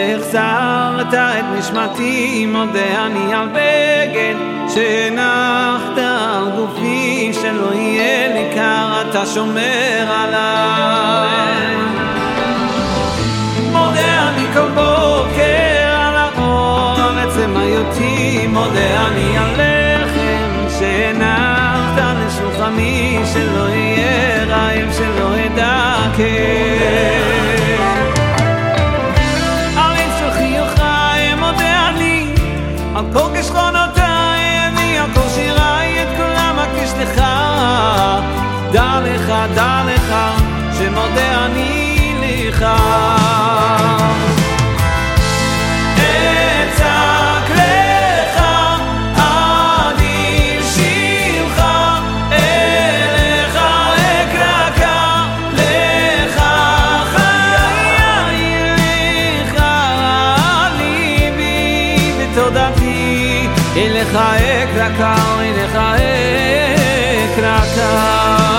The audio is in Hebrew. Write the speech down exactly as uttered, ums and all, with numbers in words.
שהחזרת את נשמתי, מודה אני על בגד שהנחת על גופי, שלא יהיה לי קר, אתה שומר עליי. מודה אני כל בוקר על האור, על עצם היותי, מודה אני על לחם שהנחת על שולחני, שלא יהיה רעב, שלא ידע כאב. על עץ של חיוכי מודה אני, על כל כשרונותיי אני, על כל שיריי את כולם אקדיש לך. דע לך, דע לך, שמודה אני לך. אצעק לך, אדיר שמך, אליך אקרא לך חיי, לך ליבי ותודתי, אליך אקרא, אליך אקרא.